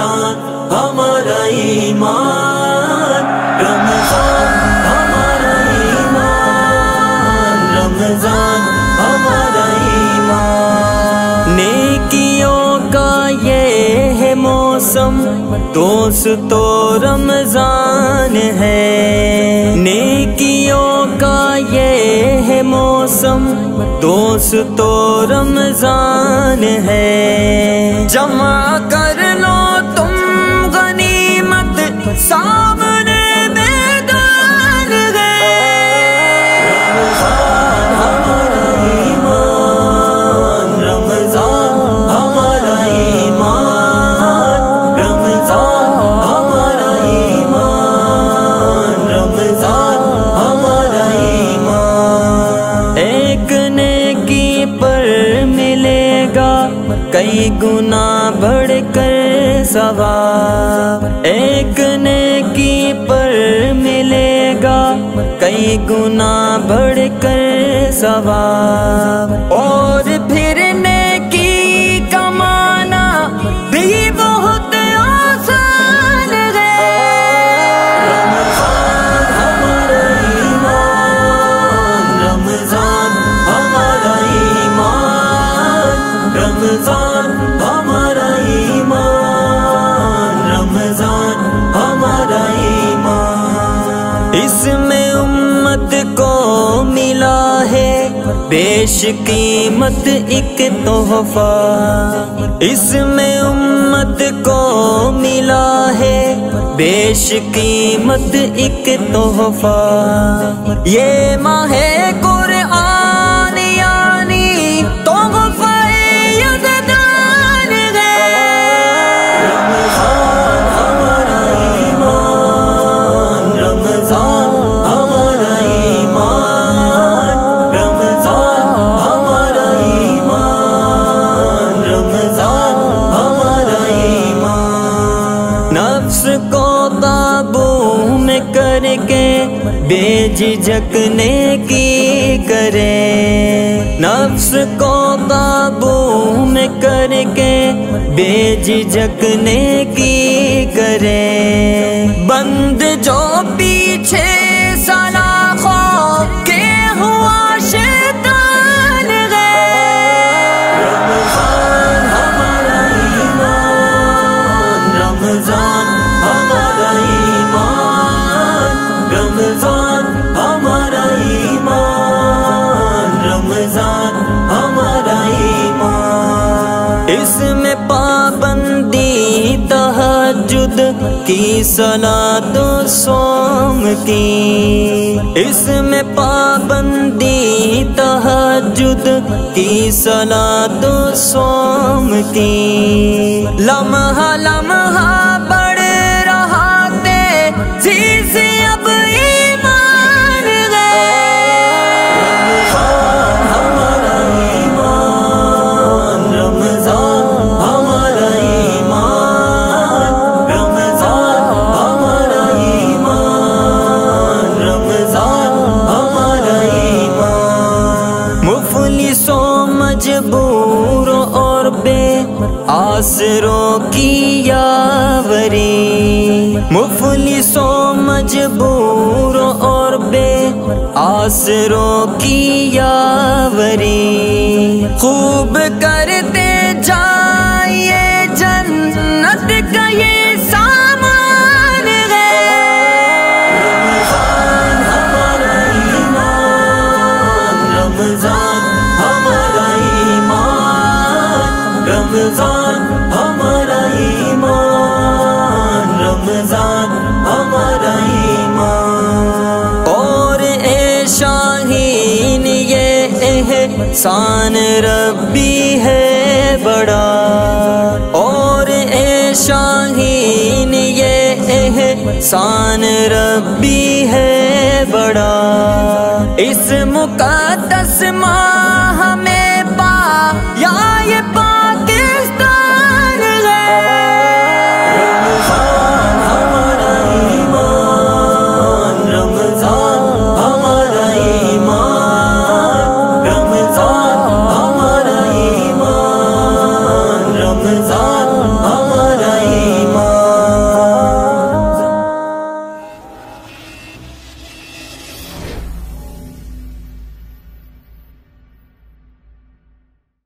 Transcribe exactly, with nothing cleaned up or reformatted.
رمضان ہمارا ایمان، رمضان ہمارا ایمان، رمضان ہمارا ایمان۔ نیکیوں کا یہ ہے موسم، دوستو رمضان ہے، نیکیوں کا یہ ہے موسم، دوستو رمضان ہے۔ جمع کر لو تم غنیمت، سامنے میدان ہے۔ رمضان ہمارا ایمان، رمضان ہمارا ایمان، رمضان ہمارا ایمان، رمضان ہمارا ایمان۔ ایک نیکی پر ملے گا کئی گنا بڑھ کر ثواب، ایک نیکی پر ملے گا کئی گنا بڑھ کر ثواب، اور پھر نیکی کمانا بھی بہت آسان ہے۔ رمضان ہمارا ایمان، رمضان ہمارا ایمان، رمضان ہمارا ایمان، رمضان ہمارا ایمان۔ اس میں امت کو ملا ہے بیش قیمت ایک تحفہ، اس میں امت کو ملا ہے بیش قیمت ایک تحفہ، یہ ماہ قرآن یعنی تحفہ یزدان ہے۔ رمضان ہمارا ایمان، رمضان ہمارا ایمان، رمضان ہمارا ایمان، رمضان ہمارا ایمان۔ نفس کو قابو میں کر کے بے جھجک نیکی کرے، نفس کو قابو میں کر کے بے جھجک نیکی کرے، بند جو پیچھے سلاخوں کے ہوا شیطان ہے۔ رمضان ہمارا ایمان، رمضان ہمارا ایمان، رمضان ہمارا ایمان، رمضان ہمارا ایمان۔ اس میں پابندی تہجد کی صلاۃ و صوم کی، اس میں پابندی تہجد کی صلاۃ و صوم کی، لمحہ لمحہ بڑھ رہا تیزی سے اب ایمان ہے۔ رمضان ہمارا ایمان، رمضان ہمارا ایمان، رمضان ہمارا ایمان، رمضان ہمارا ایمان۔ مفلسوں مجبوروں اور بے آسروں کی یاوری، مفلسوں مجبوروں اور بے آسروں کی یاوری، خوب کرتے جائیے جنت کا یہ سامان ہے۔ رمضان ہمارا ایمان، رمضان ہمارا ایمان، رمضان ہمارا ایمان، رمضان ہمارا ایمان۔ اور اے شاہین یہ احسان ربی ہے بڑا، اور اے شاہین یہ احسان ربی ہے بڑا، اس مقام